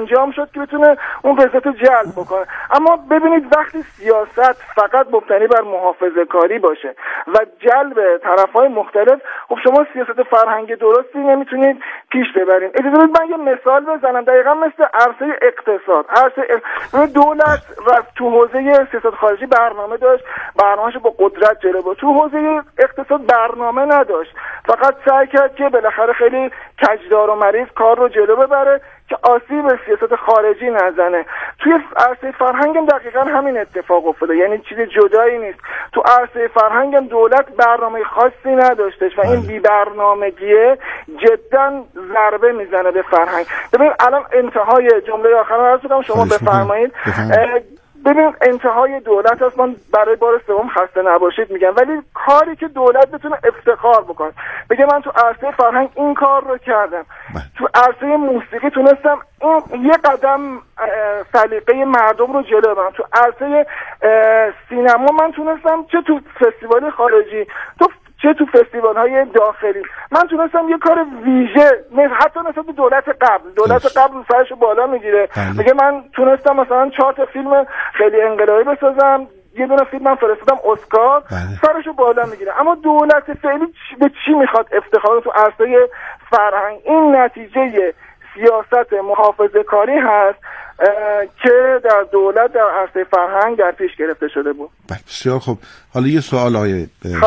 انجام شد که بتونه اون رضایت رو جلب بکنه. اما ببینید وقتی سیاست فقط مبتنی بر محافظه‌کاری باشه و جلب طرف‌های مختلف، خب شما سیاست فرهنگی درستی نمیتونید پیش ببرین. اجازه بدید من یه مثال بزنم، دقیقاً مثل عرصه اقتصاد. دولت رفت تو حوزه سیاست خارجی برنامه داشت، برنامه‌اش با قدرت جلو برد. تو حوزه اقتصاد برنامه نداشت، فقط سعی کرد که بالاخره خیلی کجدار و مریض کار رو جلو ببره که آسیب به سیاست خارجی نزنه. توی عرصه فرهنگ هم دقیقاً همین اتفاق افتاده، یعنی چیز جدایی نیست. تو عرصه فرهنگ هم دولت برنامه خاصی نداشتش و این بی برنامگیه جدا ضربه میزنه به فرهنگ. ببین الان انتهای جمله آخر رو عرض کنم، شما بفرمایید. ببین انتهای دولت هست، من برای بار سوم خسته نباشید میگم، ولی کاری که دولت بتونه افتخار بکنه بگه من تو عرصه فرهنگ این کار رو کردم، تو عرصه موسیقی تونستم این یه قدم سلیقه مردم رو جلو ببرم، تو عرصه سینما من تونستم چه تو فستیوال خارجی چه تو فستیوال های داخلی من تونستم یه کار ویژه، حتی نسبت به دولت قبل سرشو بالا میگیره، میگه من تونستم مثلا 4 تا فیلم خیلی انقلابی بسازم، یه دونه فیلمم فرستادم اسکار، سرشو بالا میگیره. اما دولت فعلی به چی میخواد افتخار تو عرصه فرهنگ؟ این نتیجه سیاست محافظه کاری هست که در دولت در عرصه فرهنگ در پیش گرفته شده بود. بسیار خوب. حالا یه سوال آیه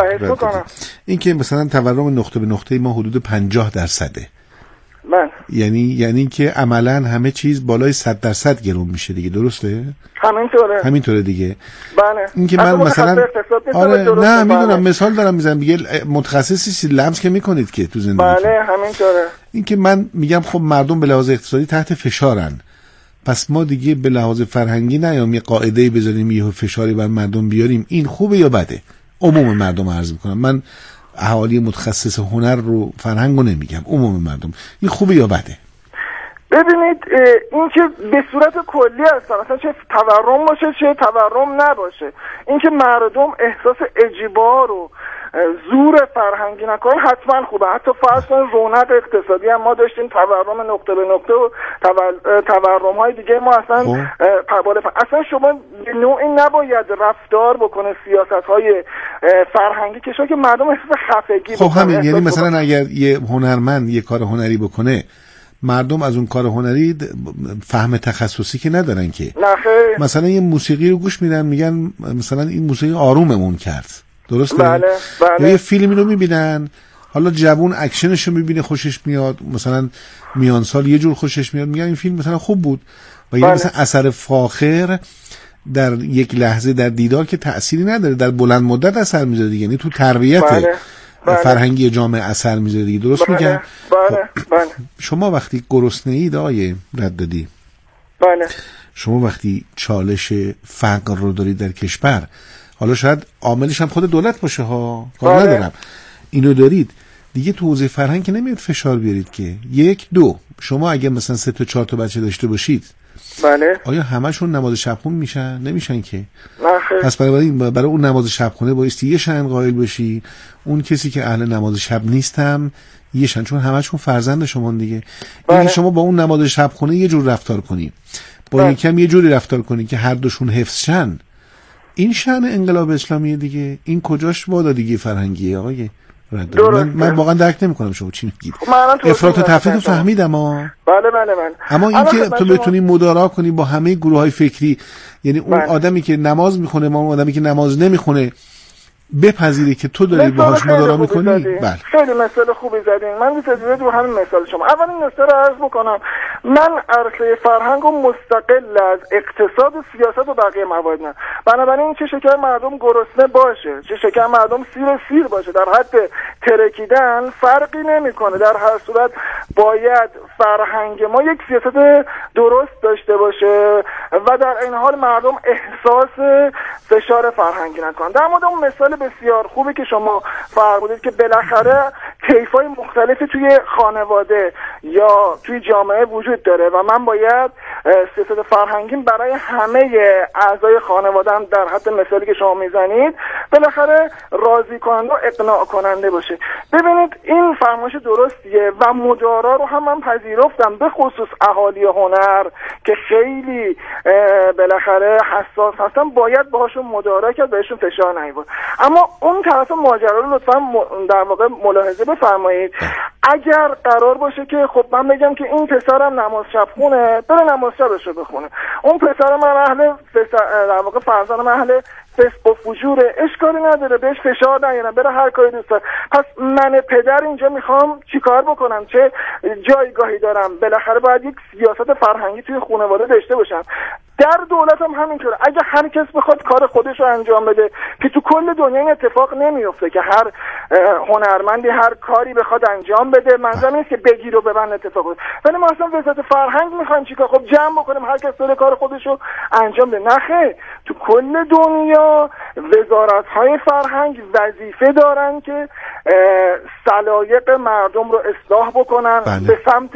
این که مثلا تورم نقطه به نقطه ما حدود 50%. من یعنی که عملا همه چیز بالای 100% گرون میشه دیگه، درسته؟ همینطوره دیگه. بله. این که من مثلا نه میدونم مثال دارم میزنم دیگه، متخصصی لمس که میکنید که تو زندگی. بله همینطوره. این که من میگم خب مردم به لحاظ اقتصادی تحت فشارن، پس ما دیگه به لحاظ فرهنگی نیام یه قاعده‌ای بذاریم یه فشاری بر مردم بیاریم، این خوبه یا بده؟ عموم مردم عرض میکنم، من اهالی متخصص هنر رو فرهنگو نمیگم، عموم مردم، این خوبه یا بده؟ ببینید این که به صورت کلی هست، مثلا چه تورم باشه چه تورم نباشه، این که مردم احساس اجبار و زور فرهنگی نکنن حتما خوبه. حتی فرض کنید رونق اقتصادی هم ما داشتیم، تورم نقطه به نقطه و تورم های دیگه ما اصلا شما به نوعی نباید رفتار بکنه سیاست های فرهنگی کشور که مردم احساس خفگی خب همین، یعنی مثلا اگر یه هنرمند یه کار هنری بکنه، مردم از اون کار هنری فهم تخصصی که ندارن که، مثلا یه موسیقی رو گوش میدن میگن مثلا این موسیقی آروممون کرد، درسته؟ بله. یه فیلمی رو میبینن، حالا جوون اکشنش رو میبینه خوشش میاد، مثلا میان سال یه جور خوشش میاد، میگن این فیلم مثلا خوب بود و یه مثلا اثر فاخر در یک لحظه در دیدار که تأثیری نداره، در بلند مدت اثر میذاره دیگه، یعنی تو تربیت فرهنگی جامعه اثر میذاره دیگه، درست میگم؟ بله. شما وقتی گرسنه اید آقای ردادی، بله، شما وقتی چالش فقر رو دارید در کشور، حالا شاید عاملش هم خود دولت باشه ها، کار ندارم، اینو دارید دیگه، تو حوزه فرهنگ که نمیاد فشار بیارید که 1 2 شما اگه مثلا 3 تا 4 تا بچه داشته باشید، بله، آیا همشون نماز شبخون میشن؟ نمیشن که. پس برای اون نماز شبخونه بایستی یه شأن قائل بشی، اون کسی که اهل نماز شب نیستم یه شأن، چون همشون فرزند شما دیگه. این شما با اون نماز شبخونه یه جور رفتار کنی، با یکم یه جوری رفتار کنی که هر دوشون حفظ شن، این شأن انقلاب اسلامی دیگه. این کجاش بادا دیگه فرهنگیه آقای؟ من واقعا درک نمی‌کنم شما چی میگید. افراط و تفرید رو فهمیدم بله. اما این که تو بتونی مدارا کنی با همه گروه‌های فکری، یعنی اون آدمی که نماز میخونه با اون آدمی که نماز نمیخونه بپذیری که تو داری باهاش مدارا میکنی. بله خیلی مثال خوبی زدین. من می‌تونم رو همین مثال شما اولین نکته رو عرض بکنم، من عرصه فرهنگ رو مستقل از اقتصاد و سیاست و بقیه موارد نه. بنابراین چه شکر مردم گرسنه باشه، چه شکر مردم سیر باشه، در حد ترکیدن فرقی نمیکنه. در هر صورت باید فرهنگ ما یک سیاست درست داشته باشه و در این حال مردم احساس فشار فرهنگی نکنن. در مورد اون مثال بسیار خوبی که شما فرمودید که بالاخره کیفای مختلفی توی خانواده یا توی جامعه وجود داره و من باید سیاست فرهنگی برای همه اعضای خانواده‌ام در حد مثالی که شما میزنید بالاخره راضی کننده و اقناع کننده باشه. ببینید این فرمایش درستیه و مدارا رو هم من پذیرفتم، به خصوص اهالی هنر که خیلی بالاخره حساس هستن باید باهاشون مدارا کرد، بهشون فشار نیاورد. اما اون طرف ماجرا رو لطفا در واقع ملاحظه بفرمایید. اگر قرار باشه که خب من بگم که این پسرم نماز شب خونه، بره نماز شبش رو بخونه، اون پسر من اهل در واقع فرزندم اهل فسق و فجوره، اشکالی نداره، بهش فشار نیارم، بره هر کاری دوست داره. پس من پدر اینجا میخوام چیکار بکنم؟ چه جایگاهی دارم؟ بالاخره باید یک سیاست فرهنگی توی خانواده داشته باشم. در دولت هم همینطوره. اگه هر کس بخواد کار خودش رو انجام بده که تو کل دنیا این اتفاق نمیفته که هر هنرمندی هر کاری بخواد انجام بده، منظورم نیست که بگیر و ببند اتفاق بده. ولی ما اصلا وزارت فرهنگ میخوایم چیکار؟ خب جمع بکنیم هر کس بره کار خودش رو انجام بده. نخیر، تو کل دنیا وزارت‌های فرهنگ وظیفه دارن که سلایق مردم رو اصلاح بکنن، به سمت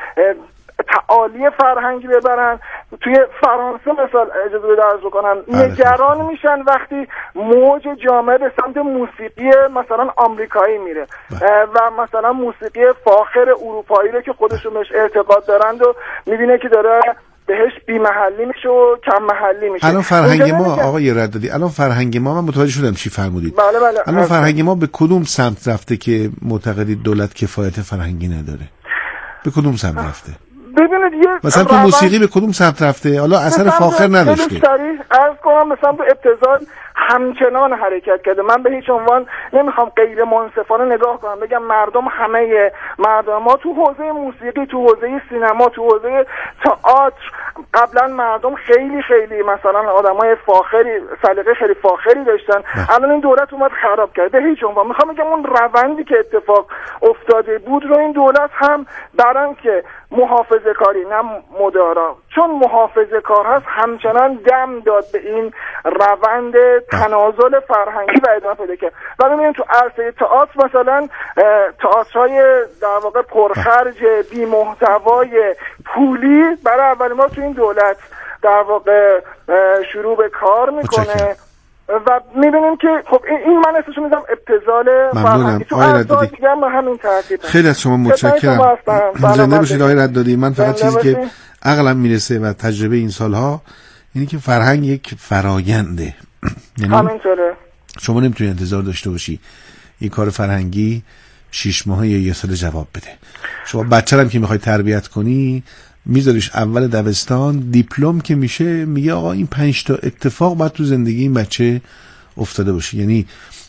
تعالی فرهنگی ببرن. توی فرانسه مثلا اجازه بده عرض بکنم، نگران میشن وقتی موج جامعه به سمت موسیقی مثلا آمریکایی میره و مثلا موسیقی فاخر اروپایی رو که خودشون بهش اعتقاد دارند و میبینه که داره بهش بی محلی میشه و کم محلی میشه. الان فرهنگ ما آقای ردادی، الان فرهنگ ما، من متوجه شدم چی فرمودید. بله. الان فرهنگ ما به کدوم سمت رفته که معتقدید دولت کفایت فرهنگی نداره؟ به کدوم سمت رفته؟ ببینید مثلا تو موسیقی به کدوم سمت رفته؟ حالا اثر فاخر نداشته. عرض کنم مثلا تو ابتذال همچنان حرکت کرده. من به هیچ عنوان نمیخوام غیر منصفانه نگاه کنم بگم مردم همه مردم ما تو حوزه موسیقی، تو حوزه سینما، تو حوزه تئاتر قبلا مردم خیلی مثلا آدمای فاخری، سلیقه خیلی فاخری داشتن. الان این دولت اومد خراب کرد. به هیچ عنوان میخوام بگم اون روندی که اتفاق افتاده بود رو این دولت هم برام که محافظه کاری نه مدارا، چون محافظه کار هست همچنان دم داد به این روند تنازل فرهنگی و ادامه پیدا کرد. و ببینید تو عرصه تئاتر مثلا تئاترهای در واقع پرخرج بی محتوای پولی برای اول ما تو این دولت در واقع شروع به کار میکنه و میبینیم که خب این من اسمشو میذارم ابتذال فرهنگی. تو عرصه‌های دیگه هم همین ترتیبه. خیلی از شما متشکرم. زنده باشید آقای ردادی. من فقط چیزی که عقلم میرسه و تجربه این سالها اینی که فرهنگ یک فراینده. یعنی همینطوره. شما نمیتونی انتظار داشته باشی یک کار فرهنگی 6 ماهه یا 1 سال جواب بده. شما بچه هم که میخوای تربیت کنی میذاریش اول دبستان، دیپلم که میشه میگه آقا این 5 تا اتفاق باید تو زندگی این بچه افتاده باشه. یعنی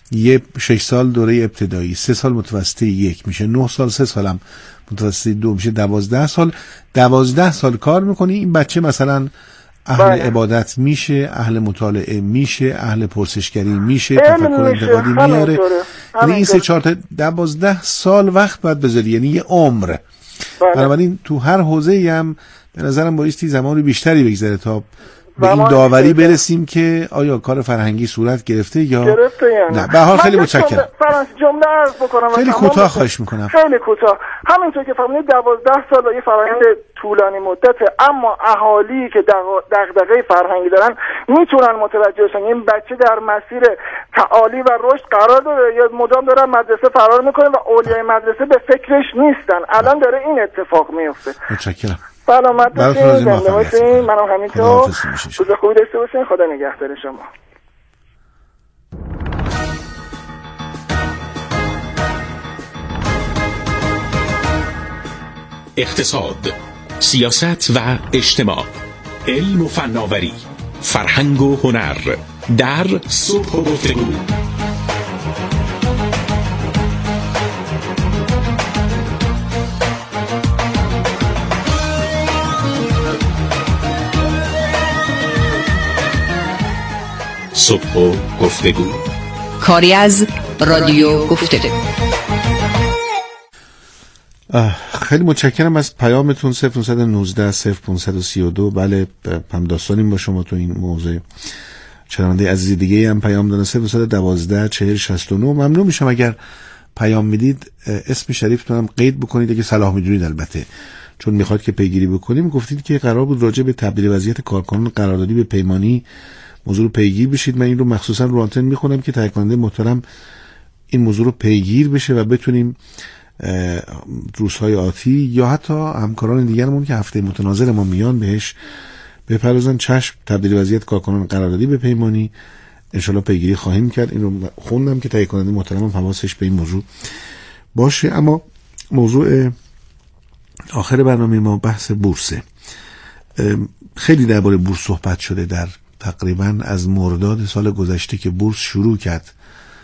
6 سال دوره ابتدایی، 3 سال متوسطه 1 میشه، 9 سال، 3 سالم متوسطه 2 میشه، 12 سال. 12 سال کار میکنی این بچه مثلا اهل عبادت میشه، اهل مطالعه میشه، اهل پرسشگری میشه، تفکر انتقادی میاره. یعنی این 3 4 تا 12 سال وقت باید بذاری، یعنی یه عمر. بنابراین تو هر حوزه‌ای هم به نظرم بایستی زمان بیشتری بگذره تا به این داوری برسیم که آیا کار فرهنگی صورت گرفته یا نه. به هر حال خیلی متشکرم. فرانسه جمله عرض بکنم خیلی کوتاه خواهش میکنم. خیلی کوتاه. همینطور که فهمیدید 12 سال یه فرآیند طولانی مدته، اما اهالی که دغدغه فرهنگی دارن میتونن متوجه بشن این بچه در مسیر تعالی و رشد قرار داره یا مدام داره مدرسه فرار میکنه و اولیای مدرسه به فکرش نیستن. الان داره این اتفاق میفته. متشکرم. سلامت باشین، زنده باشین. منم همینطور. روز خوبی داشته باشین. خدا نگهدار شما. اقتصاد، سیاست و اجتماع، علم و فناوری، فرهنگ و هنر در صبح و گفتگو. صبح و گفتگو، کاری از رادیو گفتگو. خیلی متشکرم از پیامتون. 0919 0532. بله هم داستانیم با شما تو این موضوع. شنونده عزیز دیگه هم پیام دادن 0912 4069. ممنون میشم اگر پیام میدید اسم شریفتون هم قید بکنید اگه صلاح میدونید البته، چون میخواد که پیگیری بکنیم، گفتید که قرار بود راجع به تبدیل وضعیت کارکنان قراردادی به پیمانی موضوع رو پیگیر بشید. من این رو مخصوصا رو آنتن میخونم که تهیه کننده محترم این موضوع رو پیگیر بشه و بتونیم روزهای آتی یا حتی همکاران دیگرمون که هفته متناظر ما میان بهش بپردازن. چشم، تبدیل وضعیت کارکنان قراردادی به پیمانی انشالله پیگیری خواهیم کرد. این رو خوندم که تهیه کننده محترم حواسش به این موضوع باشه. اما موضوع آخر برنامه ما بحث بورسه. خیلی درباره بورس صحبت شده در تقریبا از مرداد سال گذشته که بورس شروع کرد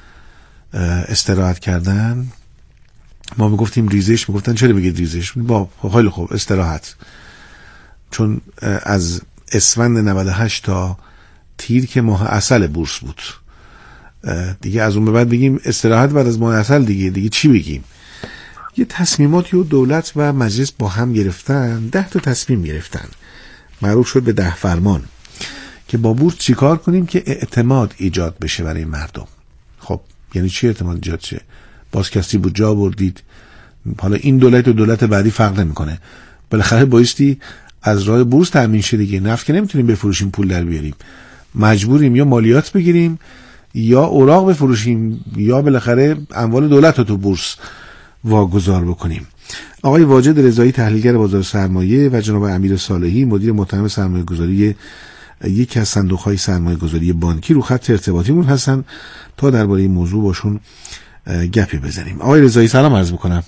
استراحت کردن. ما میگفتیم ریزش، میگفتن چرا بگید ریزش؟ با خیلی خوب استراحت، چون از اسفند 98 تا تیر که ماه عسل بورس بود دیگه، از اون به بعد بگیم استراحت بعد از ماه عسل دیگه چی بگیم؟ یه تصمیماتی و دولت و مجلس با هم گرفتن، 10 تا تصمیم گرفتن، معروف شد به 10 فرمان که با بورس چیکار کنیم که اعتماد ایجاد بشه برای مردم. خب یعنی چی اعتماد ایجاد شه؟ بازکستی بود، جا بردید، حالا این دولت و دولت بعدی فرق نمیکنه، بالاخره بایستی از راه بورس تامین شه دیگه. نفت که نمیتونیم بفروشیم پول در بیاریم، مجبوریم یا مالیات بگیریم یا اوراق بفروشیم یا بالاخره اموال دولت رو تو بورس واگذار بکنیم. آقای واجد رضایی تحلیلگر بازار سرمایه و جناب امیر صالحی مدیر محترم سرمایه‌گذاری یکی از صندوق‌های سرمایه‌گذاری بانکی رو خط ارتباطیمون هستن تا درباره این موضوع باشون گپی بزنیم. آقای رضایی سلام عرض می‌کنم.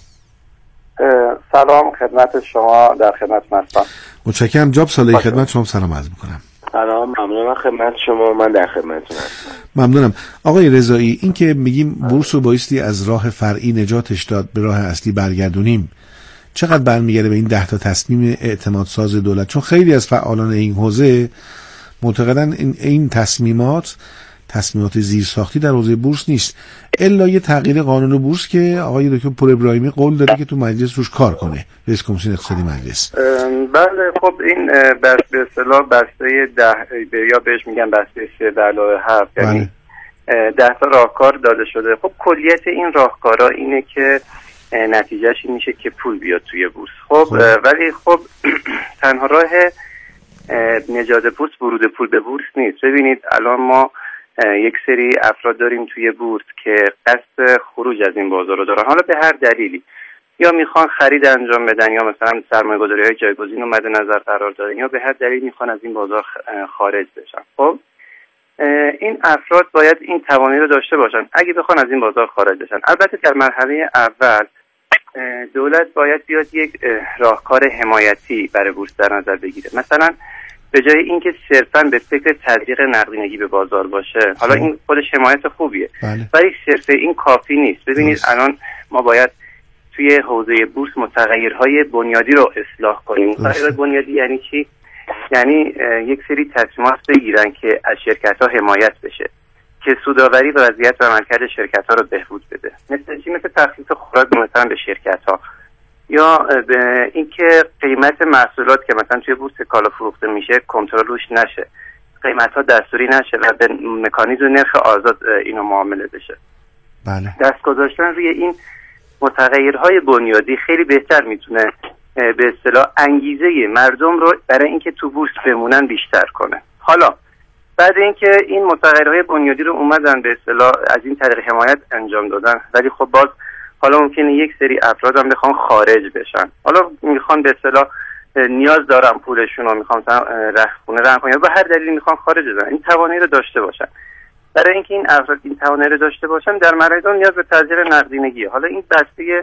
سلام خدمت شما، در خدمتتون هستم. متشکرم. جناب صالحی خدمت شما سلام عرض می‌کنم. سلام، ممنونم خدمت شما، من در خدمتتون هستم. ممنونم. آقای رضایی، این که میگیم بورس رو بایستی از راه فرعی نجاتش داد به راه اصلی برگردونیم، چقدر برمیگرده به این 10 تا تصمیم اعتماد ساز دولت؟ چون خیلی از فعالان این حوزه معتقدن این تصمیمات زیرساختی در حوزه بورس نیست، الا یه تغییر قانون بورس که آقای دکتر پور ابراهیمی قول داده که تو مجلس روش کار کنه، رئیس کمیسیون اقتصادی مجلس. بله، خب این به اصطلاح بسته 10 یا بهش میگن بسته 3+7، یعنی 10 تا راهکار داده شده. خب کلیت این راهکارا اینه که نتیجهش این میشه که پول بیاد توی بورس. خب ولی خب تنها راه نجات بورس ورود پول به بورس نیست. ببینید الان ما یک سری افراد داریم توی بورس که قصد خروج از این بازار رو دارن، حالا به هر دلیلی، یا میخوان خرید انجام بدن یا مثلا سرمایه‌گذاری‌های جایگزین رو مد نظر قرار دادن یا به هر دلیل میخوان از این بازار خارج بشن. خب این افراد باید این توانایی رو داشته باشن اگه بخوان از این بازار خارج بشن. البته در مرحله اول دولت باید بیاد یک راهکار حمایتی برای بورس در نظر بگیره. مثلا به جای اینکه صرفاً به فکر تزریق نقدینگی به بازار باشه، حالا این خودش حمایت خوبیه، ولی صرف این کافی نیست. ببینید الان ما باید توی حوزه بورس متغیرهای بنیادی رو اصلاح کنیم. متغیرهای بنیادی یعنی چی؟ یعنی یک سری تصمیمات بگیرن که از شرکت‌ها حمایت بشه، که سودآوری و وضعیت و عملکرد شرکت‌ها رو بهبود بده. مثل تخصیص خوراک مثلا به شرکت‌ها، یا به اینکه قیمت محصولات که مثلا توی بورس کالا فروخته میشه کنترل روش نشه، قیمت‌ها دستوری نشه و به مکانیزم نرخ آزاد اینو معامله بشه. بله. دست گذاشتن روی این متغیرهای بنیادی خیلی بهتر میتونه به اصطلاح انگیزه مردم رو برای اینکه تو بورس بمونن بیشتر کنه. حالا بعد اینکه این متغیرهای بنیادی رو اومدن به اصطلاح از این طریق حمایت انجام دادن، ولی خب باز حالا ممکنه یک سری افراد هم بخوان خارج بشن، حالا میخوان به اصطلاح نیاز دارن پولشون رو، میخوان خونه رهن کنن یا به هر دلیلی میخوان خارج بشن، این توانایی رو داشته باشن. برای اینکه این افراد این توانایی رو داشته باشن در مرحله نیاز به تزریق نقدینگی. حالا این بسته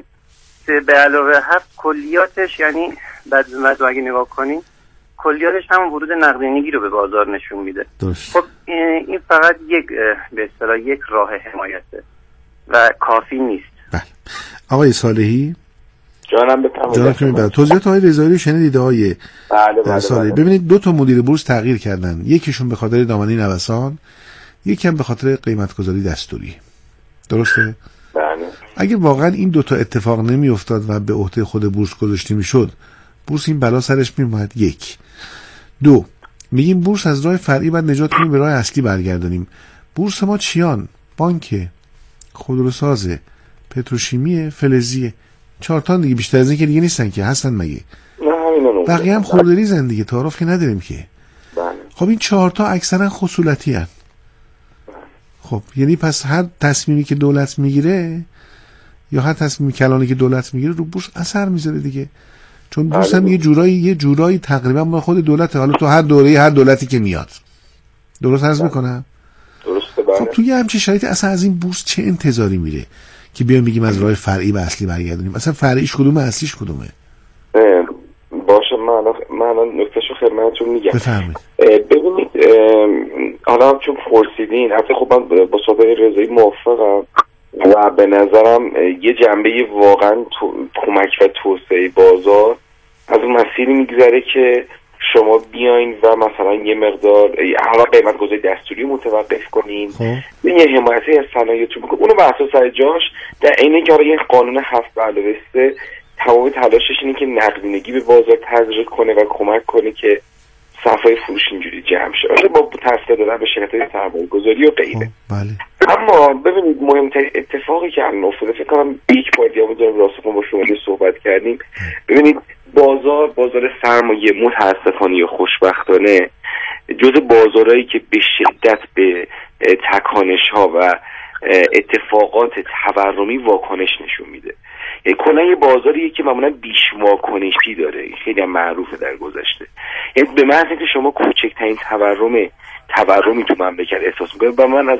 3+7 کلیاتش، یعنی بعد اگه نگاه کنیم کلیاتش هم ورود نقدینگی رو به بازار نشون میده. خب این فقط یک به اصطلاح یک راه حمایته و کافی نیست. بله. آقای صالحی جانم بفرمایید. توضیحات آقای رضایی شنیدید آقای صالحی؟ بله. ببینید 2 تا مدیر بورس تغییر کردن، یکیشون به خاطر دامنه نوسان، یکی هم به خاطر قیمت‌گذاری دستوری. درسته؟ بله. اگه واقعا این 2 تا اتفاق نمی افتاد و به عهده خود بورس گذاشته میشد، بورس این بلا سرش میومد. 1 2 میگیم بورس از راه فرعی بعد نجات کنیم به راه اصلی برگردانیم. بورس ما چیان؟ بانک، خودروسازه، پتروشیمیه، فلزیه، 4 تا دیگه، بیشتر از این که دیگه نیستن که هستن مگه؟ اینا نمونه. بقیه هم خردریزن دیگه، تعارف که نداریم که. بله. خب این 4 تا اکثرا خصولتی هن. خب یعنی پس هر تصمیمی که دولت میگیره یا هر تصمیمی کلانی که دولت میگیره رو بورس اثر میذاره دیگه، چون بورس هم یه جورایی تقریبا با خود دولته. حالا تو هر دوره هر دولتی که میاد، درست عرض میکنم؟ درسته. بله. خب توی همچین شرایطی اصلا از این بورس چه انتظاری میره که بیایم بگیم از راه فرعی به اصلی برگردونیم؟ اصلا فرعیش کدومه، اصلیش کدومه؟ باشه من نکتهشو خدمتتون میگم. بفرمایید. ببینید حالا چون پرسیدین، البته خب من با صحبت رضایی موافقم و به نظرم یه جنبه واقعا کمک و توسعه بازار از اون مسیری میگذره که شما بیاین و مثلا یه مقدار حالا قیمت گذاری دستوری متوقف کنین، یه حمایتی از صنایعتون بکنین، اونو بر اساس جاش، در عین که یه قانون 7+3 تمام تلاشش اینه که نقدینگی به بازار تزریق کنه و کمک کنه که صفحه فروش اینجوری جمع شه، با توسعه دادن به شرکت‌های سرمایه‌گذاری و غیره. بله. اما ببینید مهمترین اتفاقی که الان افتاده، فکر کنم یک بار دیگه بودم راستون با شما صحبت کردیم، ببینید بازار سرمایه متاسفانه یا خوشبختانه جز بازارهایی که به شدت به تکانش‌ها و اتفاقات تورمی واکنش نشون میده. یعنی کلا یه بازاریه که معمولا بیش واکنشی داره، خیلی هم معروفه در گذشته. یعنی به معنی اینکه شما کوچکترین تورمی تو مملکت احساس میکنید. و من از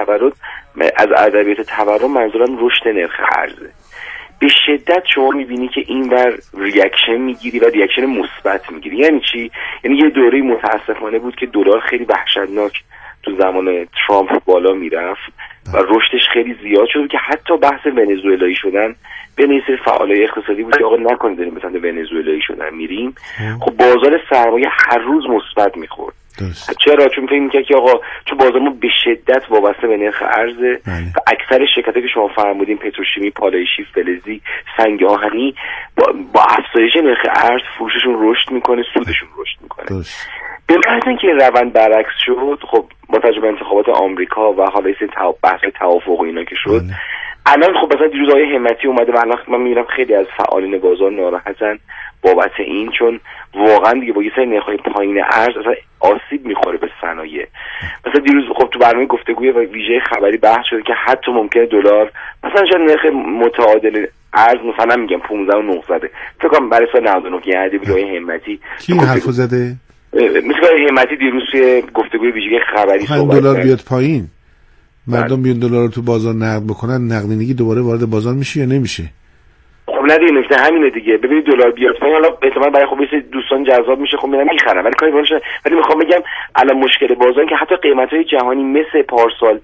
ادبیات تورم منظورم رشد نرخ ارزه. به شدت شما میبینی که این ور ریاکشن میگیری و ریاکشن مثبت میگیری. یعنی چی؟ یعنی یه دوره متاسفانه بود که دلار خیلی وحشتناک تو زمان ترامپ بالا میرفت و رشدش خیلی زیاد شد که حتی بحث ونزوئلایی شدن بین این سری فعالای اقتصادی بود که آقا نکنید داریم مثلا ونزوئلایی شدن میریم. خب بازار سرمایه هر روز مثبت میخورد. چرا؟ چون فکر می‌کنه که آقا چون بازار ما به شدت وابسته به نرخ ارزه و اکثر شرکتایی که شما فرمودین، پتروشیمی، پالایشی، فلزی، سنگ آهنی، با افزایش نرخ ارز فروششون رشد میکنه، سودشون رشد میکنه. به محض اینکه روند برعکس شد، خب با توجه به انتخابات آمریکا و حالا این بحث توافق و اینا که شد، الان خب مثلا دیروز آقای همتی اومده و الان من میبینم خیلی از فعالین بازار ناراحتن بابت این، چون واقعا دیگه با یه سری نرخ‌های پایین ارز اصلا آسیب میخوره به صنایع. مثلا دیروز خب تو برنامه گفتگوی و ویژه خبری بحث شده که حتی ممکنه دلار مثلا شاید نرخ متعادل ارز مثلا میگم 15 و 900 فکر کنم برای سال 99 که عادی بود آقای همتی کی حرفو زده؟ مثلا همتی دیروز توی گفتگوی ویژه خبری صحبت کرد دلار بیاد پایین، مردم بیان دلار رو تو بازار نقد بکنن، نقدینگی دوباره وارد بازار میشه یا نمیشه؟ خب نه دیگه، نکته همینه دیگه. ببینید دلار بیاد پایین، حالا احتمال برای خب یه دوستان جذاب میشه، خب میرن میخرن، ولی کاری باشه. ولی میخوام بگم الان مشکل بازار که حتی قیمت‌های جهانی مثل پارسال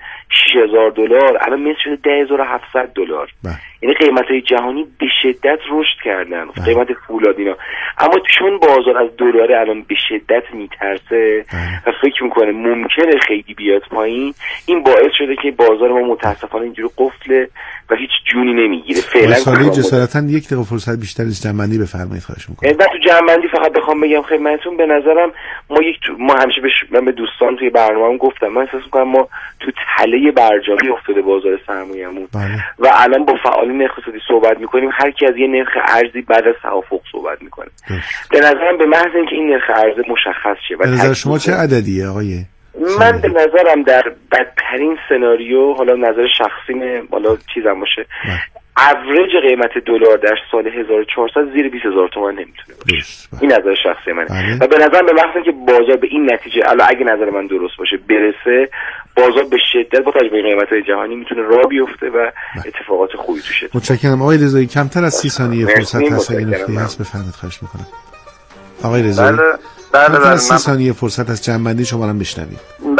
$6000 الان مثل شده $10700. یعنی قیمت‌های جهانی به شدت رشد کردن، قیمت فولاد اینا. اما چون بازار از دلار الان به شدت میترسه و فکر میکنه ممکنه خیلی بیاد پایین، این باعث شده که بازار ما متاسفانه اینجوری قفله و هیچ جونی نمیگیره فعلا. سالی جسارتاً یک دقیقه فرصت بیشتر از جنبندی بفرمایید خواهش میکنم. و تو جنبندی فقط بخوام بگم خدمتتون، به نظرم ما همیشه من به دوستان توی برنامه‌ام گفتم، من احساس میکنم ما تو تله برجامی افتاده بازار سرمایه‌مون و الان با فعالین اقتصادی صحبت میکنیم، هر کی از یه نرخ ارزی بعد از توافق صحبت میکنه. به نظرم به محض اینکه این نرخ ارز مشخص شه و به نظر شما چه عددیه آقای؟ من به نظرم در بدترین سناریو، حالا نظر شخصیمه، حالا چیزم باشه، اوریج قیمت دلار در سال 1400 زیر 20000 تومان نمیتونه باشه. این نظر شخصی منه. و به نظر به محض اینکه بازار به این نتیجه، اگه نظر من درست باشه، برسه، بازار به شدت با توجه به قیمت‌های جهانی میتونه راه بیفته و اتفاقات خوبی توشه. متشکرم آقای رضایی. کمتر از 30 ثانیه فرصت هست، اگه نکته‌ای هست بفرمایید خواهش می‌کنم. آقای رضایی بله 30 ثانیه فرصت از جنبندی شما رو بشنوید.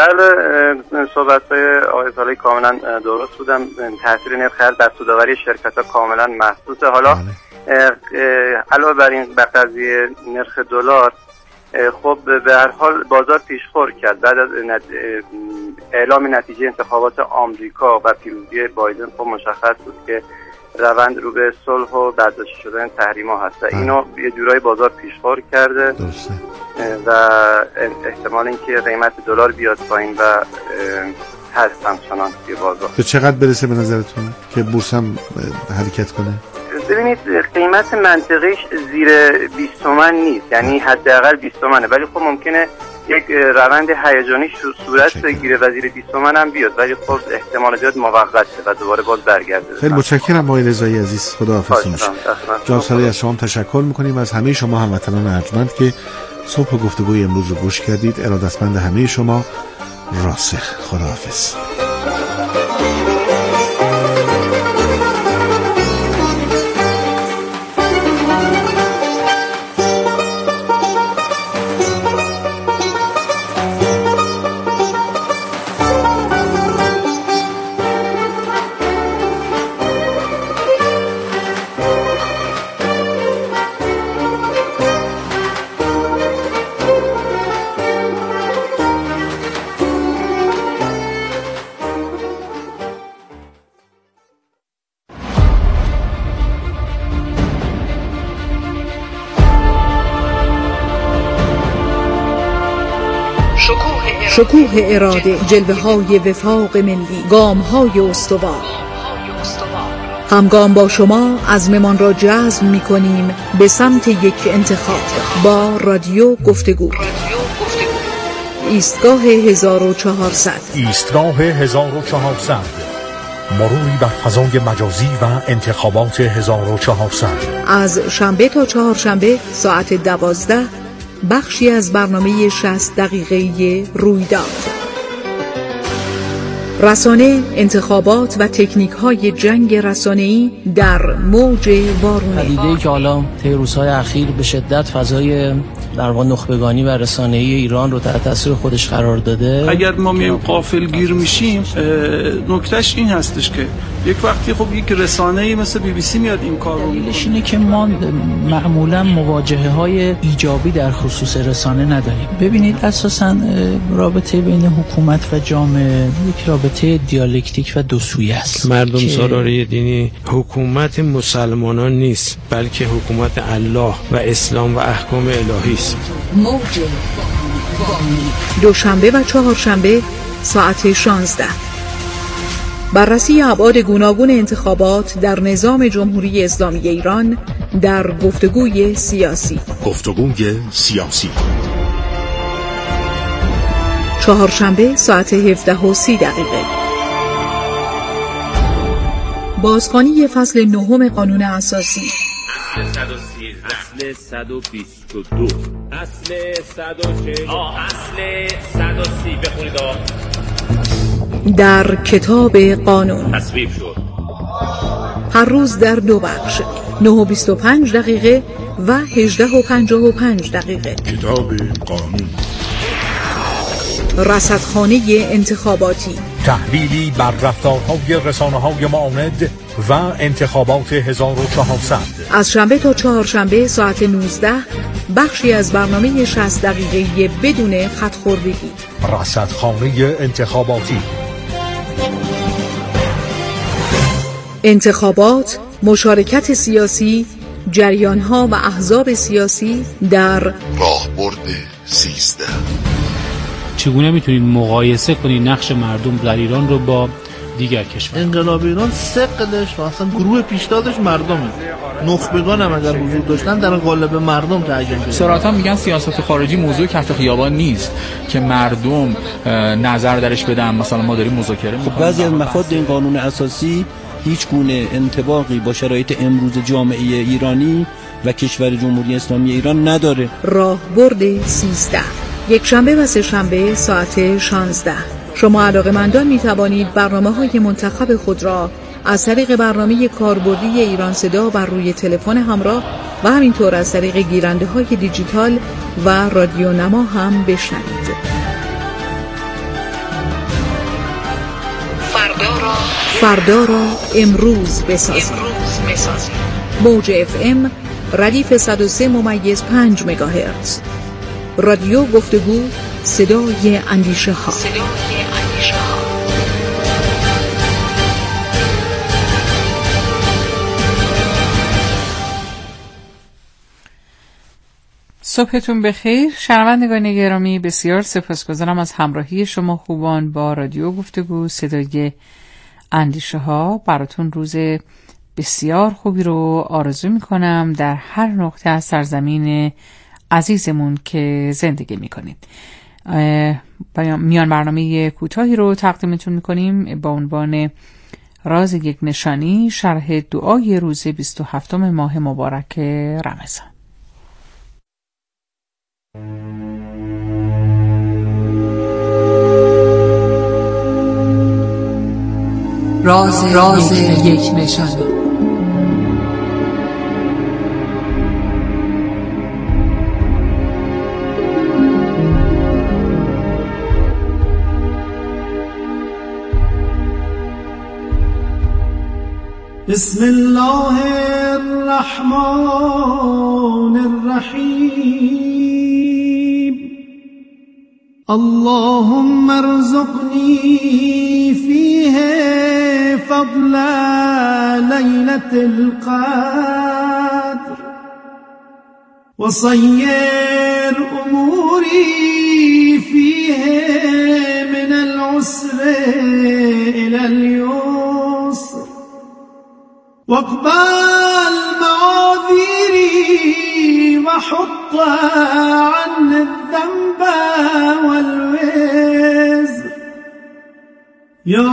بله، صحبت‌های آقای سالی کاملا درست بودم. تاثیر نرخ ارز بر سودآوری شرکت‌ها کاملا محسوسه. حالا علاوه بر این به قضیه نرخ دلار، خب به هر حال بازار پیشخور کرد بعد از اعلام نتیجه انتخابات آمریکا و پیروزی بایدن. خب مشخص بود که روند رو به صلح و برداشت شدن تحریم‌ها هست. اینو یه جورایی بازار پیشخور کرده درسته. و احتمال اینکه قیمت دلار بیاد پایین و هست همچنان توی بازار. به چقدر برسه به نظرتون که بورس هم حرکت کنه؟ ببینید قیمت منطقیش زیر 20 تومن نیست، یعنی حداقل 20 تومنه، ولی خب ممکنه یک روند هیجانی صورت بگیره و زیر 20 تومن هم بیاد، ولی خب احتمال زیاد موقته و دوباره باز برگرده. خیلی متشکرم آقای رضایی عزیز، خداحافظ. جناب سالاری از شما تشکر می‌کنیم و از همه شما هموطنان ارجمند که صبح گفتگوی امروز رو گوش کردید. ارادتمند همه شما، راسخ. خداحافظ. شکوه اراده، جلوه های وفاق ملی، گام های استوار. همگام با شما عزممان را جزم می کنیم به سمت یک انتخاب با رادیو گفتگو. ایستگاه 1400. ایستگاه 1400. مروری بر فضای مجازی و انتخابات 1400. از شنبه تا چهارشنبه ساعت 12 بخشی از برنامه 60 دقیقه‌ای رویداد. رسانه، انتخابات و تکنیک‌های جنگ رسانه‌ای در موج وارونه. پدیده‌ای که حالا طی روزهای اخیر به شدت فضای در واقع نخبگانی و رسانه‌ای ایران رو تحت تاثیر خودش قرار داده. اگر ما میایم غافلگیر میشیم، نکتهش این هستش که یک وقتی خب یک رسانه‌ای مثل BBC میاد این کار رو میکنه. اینه که ما معمولا مواجهه‌های ایجابی در خصوص رسانه نداریم. ببینید اساساً رابطه بین حکومت و جامعه یک رابطه دیالکتیک و دو سویه است. مردم سالاری دینی حکومت مسلمانان نیست، بلکه حکومت الله و اسلام و احکام الهی است. موج دوشنبه و چهارشنبه ساعت 16. بررسی ابعاد گوناگون انتخابات در نظام جمهوری اسلامی ایران در گفتگوی سیاسی. گفتگوی سیاسی. چهارشنبه ساعت 17:30. بازخوانی فصل 9 قانون اساسی. اصل 122 اصل 140 اصل 130 بخونید در کتاب قانون تصویب شد. هر روز در 2 بخش، 9:25 و 18:55. کتاب قانون. رصدخانه انتخاباتی، تحلیلی بر رفتارهای رسانه‌های معاند و انتخابات 1400. از شنبه تا چهارشنبه ساعت 19 بخشی از برنامه 60 دقیقه‌ای بدون خط‌خوردگی. رصدخانه انتخاباتی. انتخابات، مشارکت سیاسی، جریان‌ها و احزاب سیاسی در راهبرد 13. چگونه میتونید مقایسه کنید نقش مردم در ایران رو با دیگر کشور؟ انقلاب ایران ثقلش و اصلا گروه پیشتازش مردمه. نخبگان هم اگر حضور داشتن در قالب مردم تعیین شده. صراحتا میگن سیاست خارجی موضوع کف خیابان نیست که مردم نظر درش بدن. مثلا ما داریم مذاکره می‌کنیم. بعضی از مفاد این قانون اساسی هیچ گونه انطباقی با شرایط امروز جامعه ایرانی و کشور جمهوری اسلامی ایران نداره. راهبرد 13. یک شنبه و سه شنبه ساعت 16. شما علاقه‌مندان می‌توانید برنامه‌های منتخب خود را از طریق برنامه کاربردی ایران صدا بر روی تلفن همراه و همینطور از طریق گیرنده‌های دیجیتال و رادیو نما هم بشنوید. فردا را امروز بسازید. موج FM ردیف 103.5 مگاهرتز. رادیو گفتگو، صدای اندیشه ها. صبحتون بخیر شنوندگان گرامی، بسیار سپاسگزارم از همراهی شما خوبان با رادیو گفتگو، صدای اندیشه ها. براتون روز بسیار خوبی رو آرزو میکنم در هر نقطه از سرزمین عزیزمون که زندگی میکنید. میان برنامه کوتاهی رو تقدیمتون میکنیم با عنوان راز یک نشانی، شرح دعای روز 27 ماه مبارک رمضان. راز یک نشانی. بسم الله الرحمن الرحیم. اللهم ارزقنی فیه فضل لیلة القدر وصیر اموری فیه من العسر الى اليسر واقبل معاذيري وحط عني الذنب والوزر يا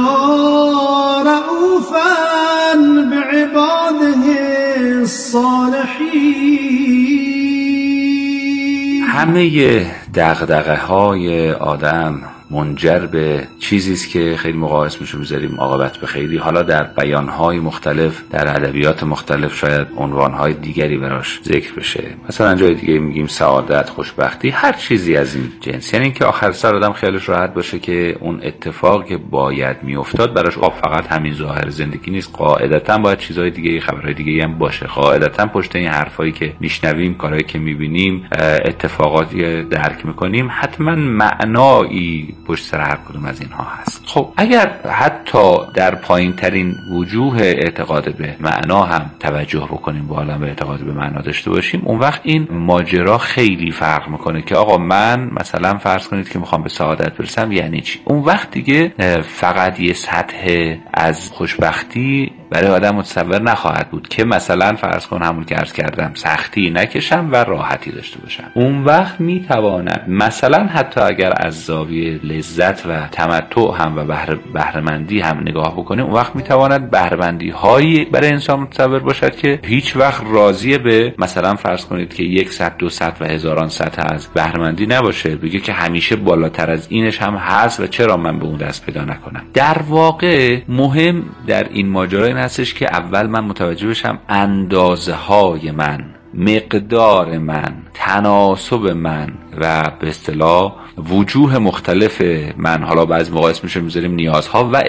رؤوفا بعباده الصالحين. همه دغدغه‌های آدم منجر به چیزی است که خیلی موقع اسمش رو می‌ذاریم عاقبت به خیری. حالا در بیان‌های مختلف، در ادبیات مختلف شاید عنوان‌های دیگری براش ذکر بشه. مثلا جای دیگه میگیم سعادت، خوشبختی، هر چیزی از این جنس. یعنی اینکه آخر سر آدم خیالش راحت باشه که اون اتفاقی که باید میافتاد براش فقط همین ظاهر زندگی نیست، قاعدتاً باید چیزهای دیگه، خبرهای دیگه هم باشه. قاعدتاً پشت این حرفایی که میشنویم، کارهایی که میبینیم، اتفاقاتی درک میکنیم، حتما معنایی پشت سر هر کدوم از اینها هست. خب اگر حتی در پایین ترین وجوه اعتقاد به معنا هم توجه بکنیم، با عالم اعتقاد به معنا داشته باشیم، اون وقت این ماجرا خیلی فرق میکنه که آقا من مثلا فرض کنید که میخوام به سعادت برسم، یعنی چی؟ اون وقت دیگه فقط یه سطح از خوشبختی برای آدم متصور نخواهد بود که مثلا فرض کن همون که عرض کردم سختی نکشم و راحتی داشته باشم. اون وقت میتواند مثلا حتی اگر از زاویه لذت و تمتع هم و بهره‌مندی هم نگاه بکنیم، اون وقت میتواند بهره‌مندی هایی برای انسان متصور باشد که هیچ وقت راضی به مثلا فرض کنید که 100 200 و هزاران سطح از بهره‌مندی نباشه، بگه که همیشه بالاتر از اینش هم هست و چرا من به اون دست پیدا نکنم. در واقع مهم در این ماجرا این هستش که اول من متوجه بشم اندازه های من، مقدار من، تناسب من و به اصطلاح وجوه مختلف من، حالا بعضی موقع اسمش رو میذاریم نیازها و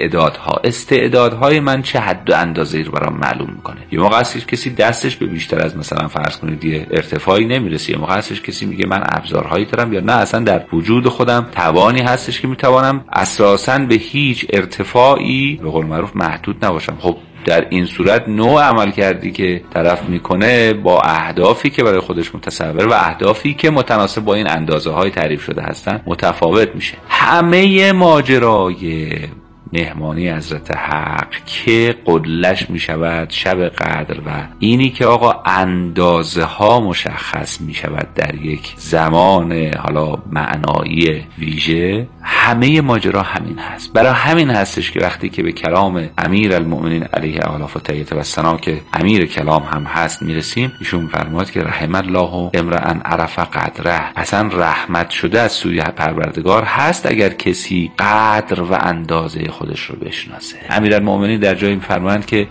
استعدادهای من چه حد و اندازه‌ای رو برام معلوم میکنه. یه موقع هستش کسی دستش به بیشتر از مثلا فرض کنید یه ارتفاعی نمیرسه، یه موقع هستش کسی میگه من ابزارهایی دارم یا نه اصلا در وجود خودم توانی هستش که میتوانم اساساً به هیچ ارتفاعی به قول معروف محدود نباشم. خب در این صورت نوع عمل کردی که طرف میکنه با اهدافی که برای خودش متصور و اهدافی که متناسب با این اندازه های تعریف شده هستن متفاوت میشه. همه ماجرای مهمانی حضرت حق که قدلش میشود شب قدر و اینی که آقا اندازه ها مشخص میشود در یک زمان حالا معنایی ویژه، همه ماجرا همین هست. برای همین هستش که وقتی که به کلام امیر المؤمنین علیه آلاف و تیت و سلام که امیر کلام هم هست میرسیم، ایشون فرمود که رحم الله امرأ عرف قدره، اصلا رحمت شده از سوی پروردگار هست اگر کسی قدر و اندازه خودش رو بشناسه. امیرالمؤمنین در جایی می‌فرمایند که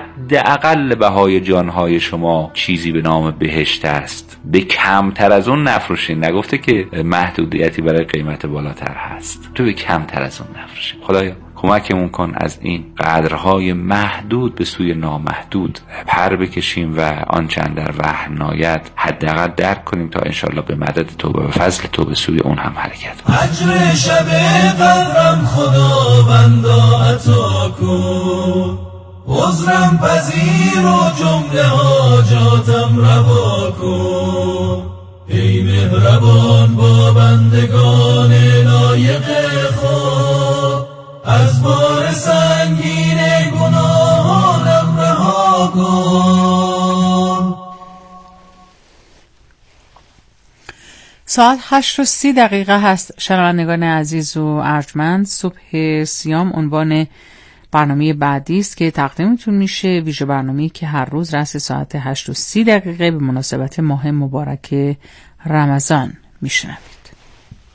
حداقل بهای جانهای شما چیزی به نام بهشت است، به کمتر از اون نفروشین. نگفته که محدودیتی برای قیمت بالاتر هست، تو به کمتر از اون نفروشین. خدایا کمکمون کن از این قدرهای محدود به سوی نامحدود پر بکشیم و آنچه در وحی ناید حداقل درک کنیم تا انشالله به مدد تو و فضل تو به سوی اون هم حرکت کنیم. اجر شب قدرم خداوندا عطا کن، عذرم پذیر و جمله حاجاتم روا کن. ای مهربان با بندگان لایق خود، از بار سنگین گناهانم رها ساعت 8:30 هست. شنوندگان عزیز و ارجمند، صبح سیام عنوان برنامه بعدی است که تقدیمتون میشه، ویژه برنامه‌ای که هر روز رأس ساعت 8:30 به مناسبت ماه مبارک رمضان میشنوید.